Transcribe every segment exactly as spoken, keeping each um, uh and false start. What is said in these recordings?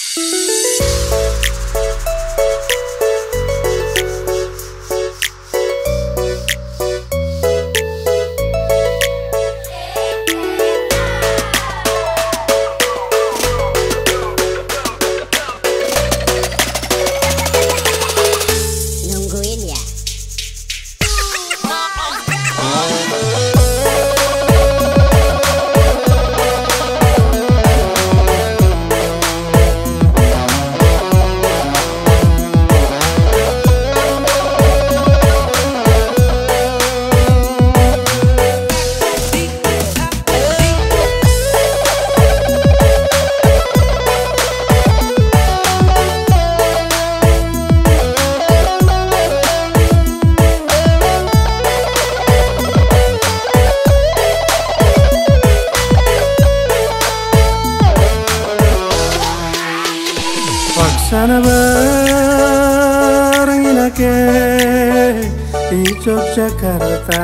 Sana bareng inake di Yogyakarta,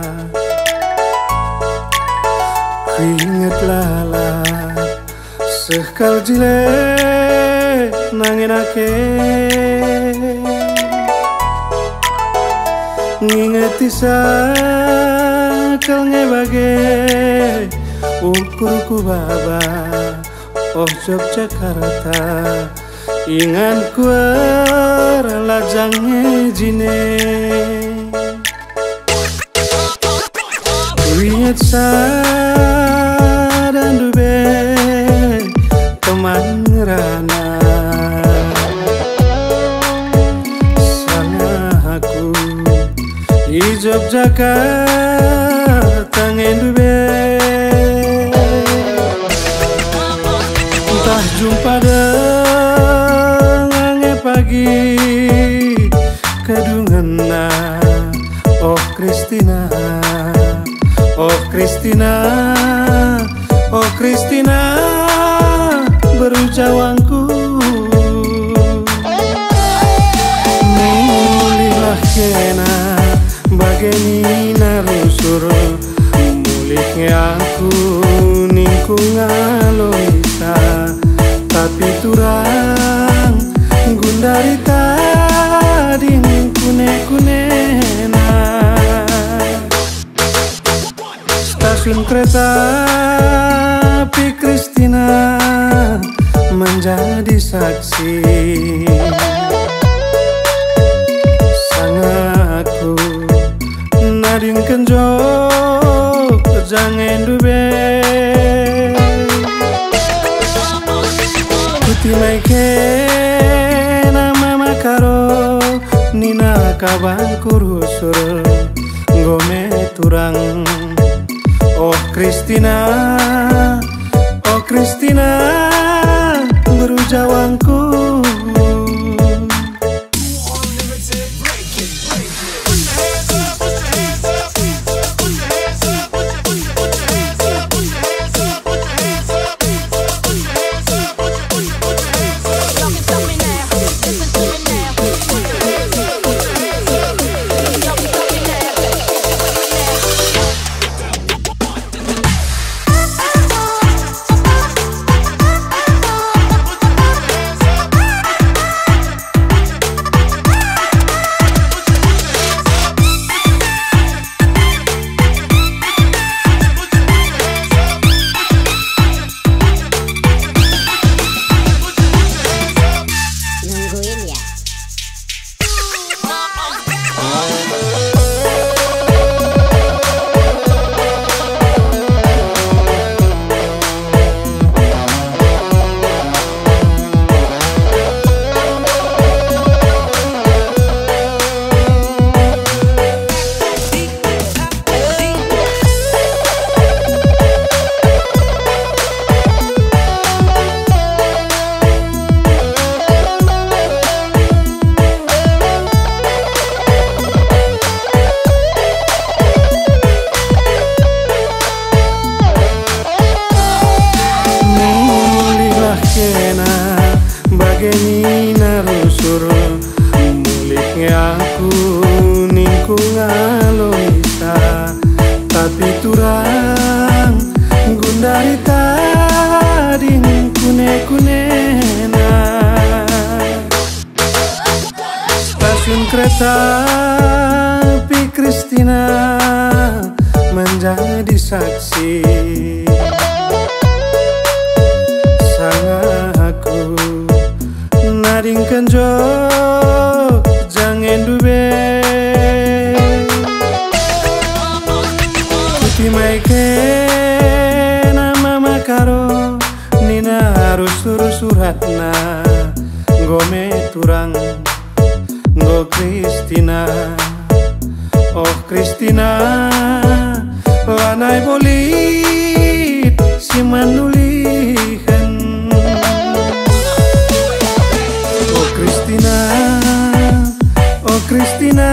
inget lalap sekal jile nanginake, ngingeti sakal ngebage ukurku baba oh Yogyakarta. Ingan kuar lajangnya jine Kuingat sadan dube teman ngerana Sana aku di Yogyakarta ngendube Entah jumpa pagi kedungena oh Kristina oh Kristina oh Kristina berujawangku mulihlah kena bageni narusur mulihnya aku ningkung aloisa tapi turang gundari tadi kune-kunena stasiun kereta api Kristina menjadi saksi sang aku nading kenjok jangan dube putih maike karo nina kabang kurusur ngome turang oh Kristina oh Kristina berujawangku bageni narusur muliknya aku ningkung aloisa tapi turang gundari tadi kune-kunena Tetapi Kristina menjadi saksi. Sangat aku nading kenjo jangan dube Kuti maike nama makaro nina harus suruh suratna gome turang go Kristina. Oh Kristina lanai bolit si manulihan. Oh Kristina, oh Kristina